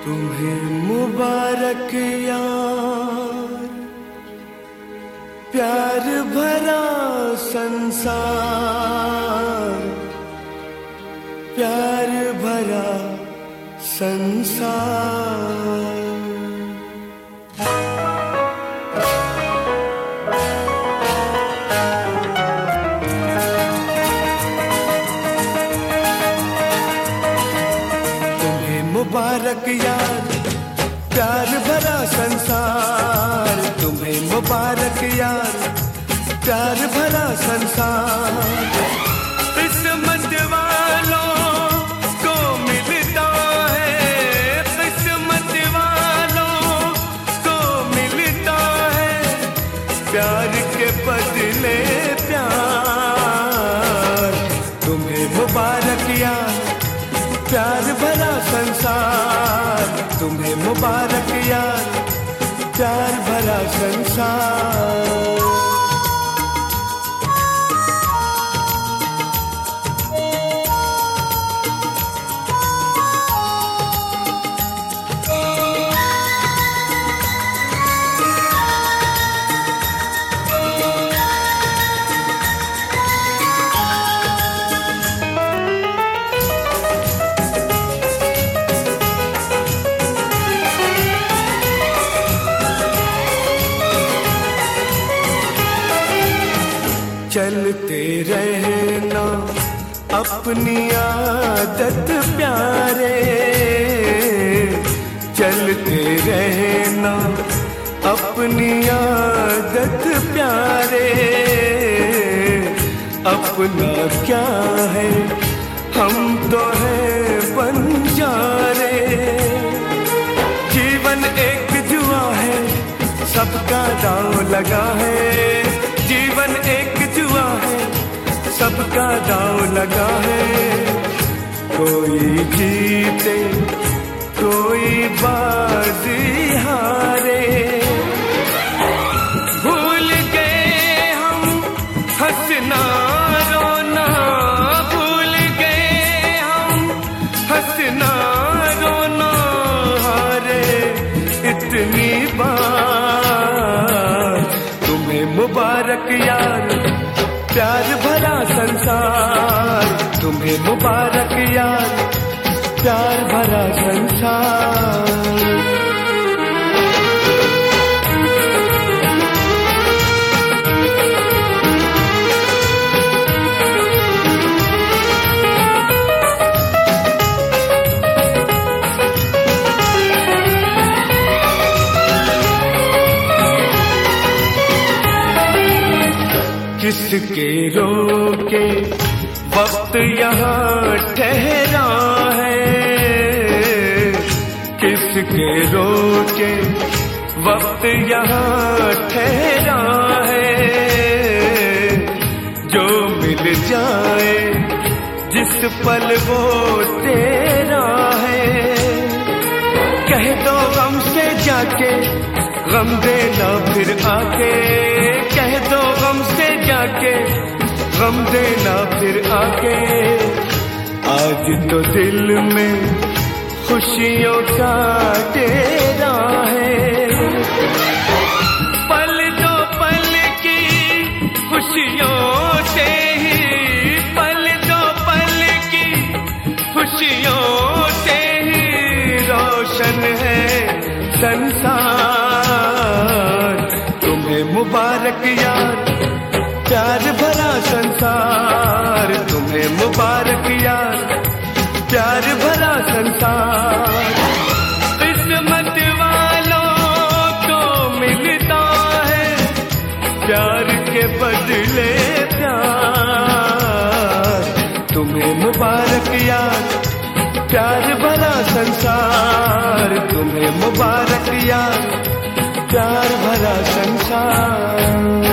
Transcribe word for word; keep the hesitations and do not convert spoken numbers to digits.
तुम्हें मुबारक यार, प्यार भरा संसार, प्यार भरा संसार। मुबारक यार, प्यार भरा संसार, तुम्हें मुबारक यार, प्यार भरा संसार। किस्मत वालों को मिलता है, किस्मत वालों को मिलता है प्यार के बदले प्यार। तुम्हें मुबारक यार, प्यार भरा संसार, तुम्हें मुबारक यार, प्यार भरा संसार। चलते रहना अपनी आदत प्यारे, चलते रहना अपनी आदत प्यारे। अपना क्या है, हम तो हैं बंजारे। जीवन एक जुआ है, सबका दांव लगा है। जीवन एक जुआ है, सबका दांव लगा है। कोई जीते कोई बाजी हारे। भूल गए हम हंसना रोना, भूल गए हम हंसना रोना। हारे इतनी बार, तुम्हें मुबारक यार, प्यार भरा संसार, तुम्हें मुबारक यार, प्यार भरा संसार। किसके रोके वक्त यहाँ ठहरा है, किसके रोके वक्त यहाँ ठहरा है। जो मिल जाए जिस पल वो तेरा है। कह दो गम से जाके गम देना फिर आके, कह दो गम से जाके गम देना फिर आके। आज तो दिल में खुशियों का डेरा है। पल दो पल की खुशियों से ही, पल दो पल की खुशियों से ही रोशन है संसार। तुम्हें मुबारक यार, प्यार भरा संसार, तुम्हें मुबारक यार, प्यार भरा संसार। किस्मत वालों को मिलता है प्यार के बदले प्यार। तुम्हें मुबारक यार, प्यार भरा संसार, तुम्हें मुबारक यार, प्यार भरा संसार।